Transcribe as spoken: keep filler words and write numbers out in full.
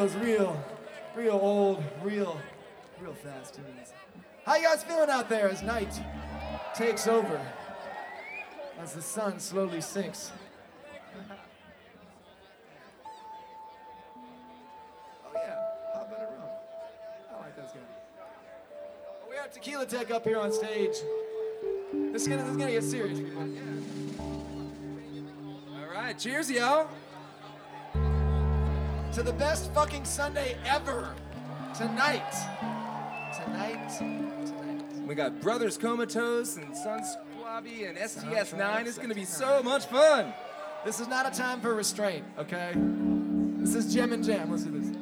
those real, real old, real, real fast tunes. How you guys feeling out there as night takes over, as the sun slowly sinks? Oh yeah, hot butter rum. I like those guys. We have Tequila Tech up here on stage. This is gonna, this is gonna get serious, people. Yeah. All right, cheers, y'all. To the best fucking Sunday ever. Tonight. Tonight. Tonight. We got Brothers Comatose and Sons Squabby and S T S nine. It's gonna be so much fun. This is not a time for restraint, okay? This is Gem and Jam. Let's do this.